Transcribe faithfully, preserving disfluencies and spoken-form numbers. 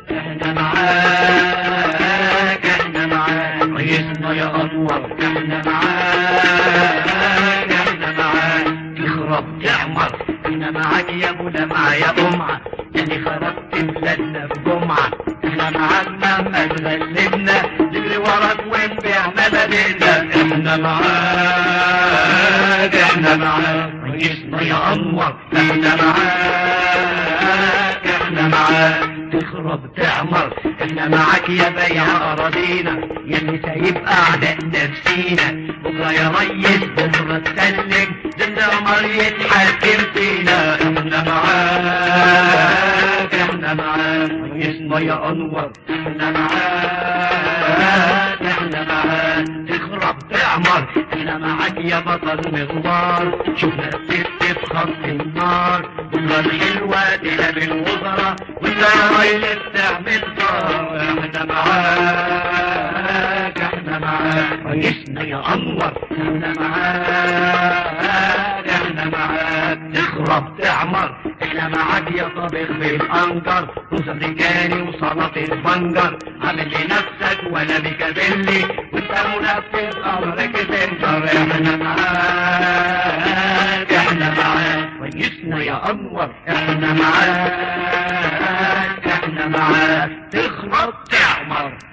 احنا معاك احنا معاك ريسنا يا انور احنا معاك احنا معاك تخرب تعمر احنا معاك يا ابو لمعة يا قمعة اللي خرجت بلادنا في جمعة احنا معاك مهما تغلبنا نجري وراك ونبيع مبادئنا احنا معاك احنا معاك ريسنا يا انور احنا معاك احنا معاك تخرب تعمر احنا معاك يا بيع اراضينا يا اللي سايب اعداء نفسينا بكره يا ريس بكره تسلم ده القمر يتحكم فينا احنا معاك احنا معاك ريسنا يا انور احنا معاك احنا معاك تخرب تعمر احنا معاك يا بطل مغوار شفنا الست في خط النار بكره الحلوه تلعب الوزراء وانت يا ريس تعمل صار احنا معاك احنا معاك ريسنا يا انور احنا معاك احنا معاك تخرب تعمر احنا معاك يا طبيخ بالانجر رز امريكاني وسلطه البنجر عامل لنفسك ولا بكابلي وانت منفذ امرك سنتر احنا معاك احنا معاك ريسنا يا انور احنا معاك احنا معاك تخرب تعمر